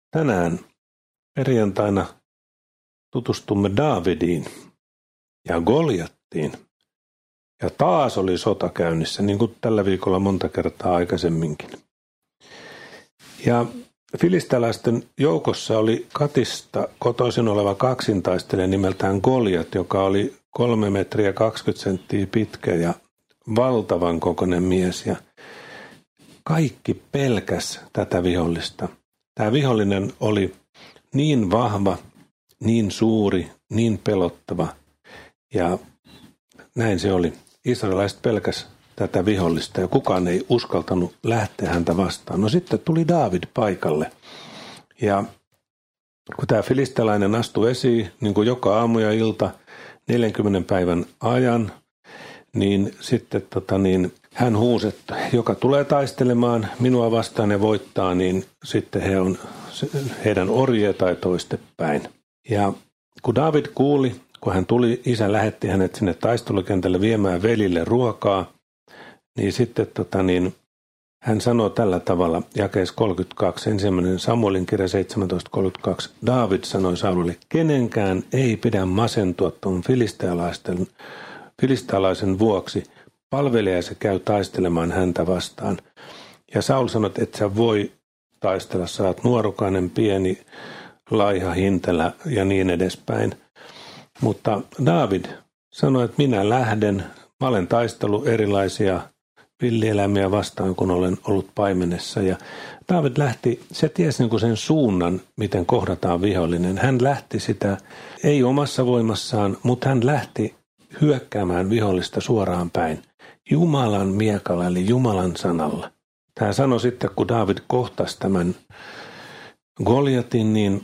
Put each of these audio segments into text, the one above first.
Tänään perjantaina tutustumme Daavidiin ja Goljattiin. Ja taas oli sota käynnissä, niin kuin tällä viikolla monta kertaa aikaisemminkin. Ja filistealaisten joukossa oli Katista kotoisin oleva kaksintaistelija nimeltään Goljat, joka oli 3 metriä 20 senttiä pitkä ja valtavan kokoinen mies. Ja kaikki pelkäs tätä vihollista. Tämä vihollinen oli niin vahva, niin suuri, niin pelottava ja näin se oli. Israelaiset pelkäs tätä vihollista ja kukaan ei uskaltanut lähteä häntä vastaan. No sitten tuli Daavid paikalle ja kun tämä filistelainen astui esiin, niin kuin joka aamu ja ilta 40 päivän ajan, niin sitten hän huusi, että joka tulee taistelemaan minua vastaan ja voittaa, niin sitten he on heidän orjia tai toistepäin. Ja kun Daavid kuuli, kun hän tuli, isä lähetti hänet sinne taistelukentälle viemään velille ruokaa, niin sitten hän sanoi tällä tavalla, jakeessa 32, 1. Samuelin kirja 17.32, Daavid sanoi Saulille, kenenkään ei pidä masentua tuon filistealaisen vuoksi, palvelijasi käy taistelemaan häntä vastaan. Ja Saul sanoi, että et sä voi taistella, sä oot nuorukainen, pieni, laiha, hintelä ja niin edespäin. Mutta Daavid sanoi, että minä lähden, mä olen taistellut erilaisia villieläimiä vastaan, kun olen ollut paimenessa. Ja Daavid lähti, se tiesi niin kuin sen suunnan, miten kohdataan vihollinen. Hän lähti sitä, ei omassa voimassaan, mutta hän lähti hyökkäämään vihollista suoraan päin. Jumalan miekalla, eli Jumalan sanalla. Tämä sanoi sitten, kun Daavid kohtasi tämän Goljatin, niin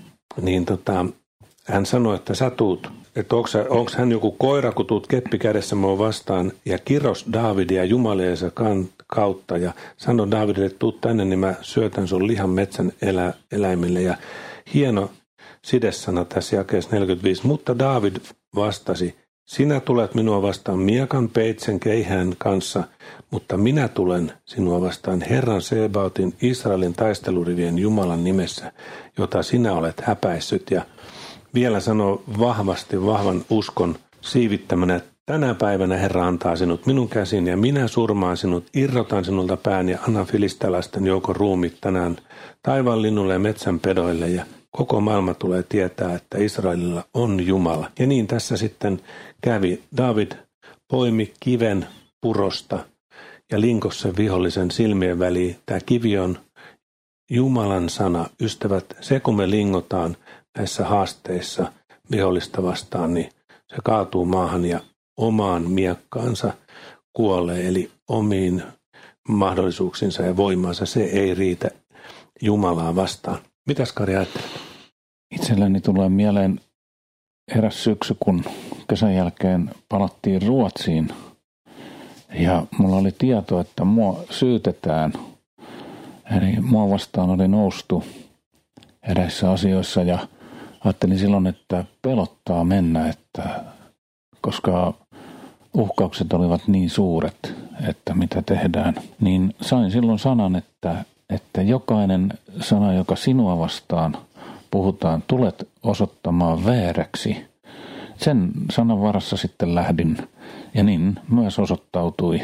hän sanoi, että sä tuut, että onko hän joku koira, kun tuut keppi kädessä mua vastaan, ja kiros Daavidia jumaliensa kautta, ja sanoi Daavidille, että tuut tänne, niin mä syötän sun lihan metsän eläimille, ja hieno sidesana tässä jakeessa 45, mutta Daavid vastasi, sinä tulet minua vastaan miekan, peitsen, keihään kanssa, mutta minä tulen sinua vastaan Herran Sebaotin Israelin taistelurivien Jumalan nimessä, jota sinä olet häpäissyt. Ja vielä sanoo vahvasti vahvan uskon siivittämänä, että tänä päivänä Herra antaa sinut minun käsin ja minä surmaan sinut, irrotan sinulta pään ja annan filistelaisten joukon ruumit tänään taivaan linnulle ja metsän pedoille ja koko maailma tulee tietää, että Israelilla on Jumala. Ja niin tässä sitten kävi. Daavid poimi kiven purosta ja linkosi sen vihollisen silmien väliin. Tämä kivi on Jumalan sana. Ystävät, se kun me lingotaan näissä haasteissa vihollista vastaan, niin se kaatuu maahan ja omaan miekkaansa kuolee, eli omiin mahdollisuuksinsa ja voimaansa. Se ei riitä Jumalaa vastaan. Mitäs Kari ajattelet? Itselläni tulee mieleen eräs syksy, kun kesän jälkeen palattiin Ruotsiin ja mulla oli tieto, että mua syytetään. Eli mua vastaan oli noustu eräissä asioissa ja ajattelin silloin, että pelottaa mennä, koska uhkaukset olivat niin suuret, että mitä tehdään. Niin sain silloin sanan, että jokainen sana, joka sinua vastaan puhutaan, tulet osoittamaan vääräksi. Sen sanan varassa sitten lähdin ja niin myös osoittautui,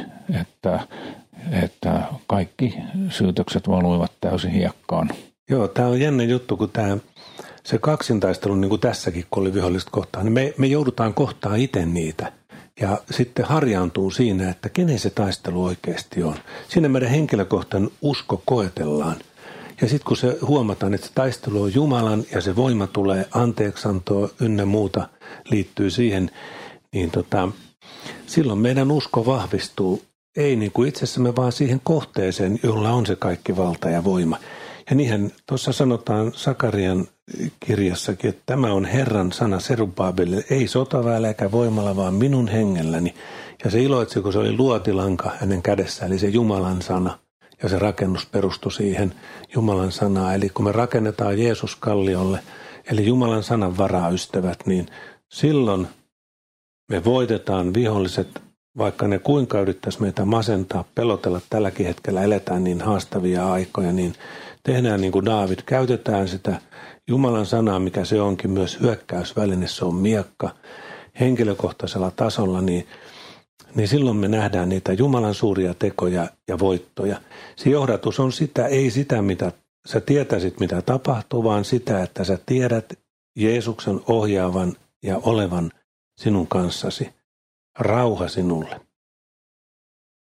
että kaikki syytökset valuivat täysin hiekkaan. Joo, tämä on jännä juttu, kun se kaksintaistelu, niin kuin tässäkin, kun oli viholliset kohtaan, niin me joudutaan kohtaan itse niitä. Ja sitten harjaantuu siinä, että kenen se taistelu oikeasti on. Siinä meidän henkilökohtainen usko koetellaan. Ja sitten kun se huomataan, että se taistelu on Jumalan ja se voima tulee anteeksantoa ynnä muuta liittyy siihen, niin silloin meidän usko vahvistuu. Ei niin kuin itsessämme, vaan siihen kohteeseen, jolla on se kaikki valta ja voima. Ja niinhän tuossa sanotaan Sakarian kirjassakin, että tämä on Herran sana Serubabelille, ei sotaväellä eikä voimalla, vaan minun hengelläni. Ja se iloitsi, kun se oli luotilanka hänen kädessä, eli se Jumalan sana. Ja se rakennus perustui siihen Jumalan sanaan. Eli kun me rakennetaan Jeesus kalliolle, eli Jumalan sanan varaa, ystävät, niin silloin me voitetaan viholliset, vaikka ne kuinka yrittäisi meitä masentaa, pelotella, tälläkin hetkellä eletään niin haastavia aikoja, niin tehdään niin kuin Daavid, käytetään sitä Jumalan sanaa, mikä se onkin myös hyökkäysväline, se on miekka henkilökohtaisella tasolla, niin silloin me nähdään niitä Jumalan suuria tekoja ja voittoja. Se johdatus on sitä, ei sitä, mitä sä tietäisit, mitä tapahtuu, vaan sitä, että sä tiedät Jeesuksen ohjaavan ja olevan sinun kanssasi. Rauha sinulle.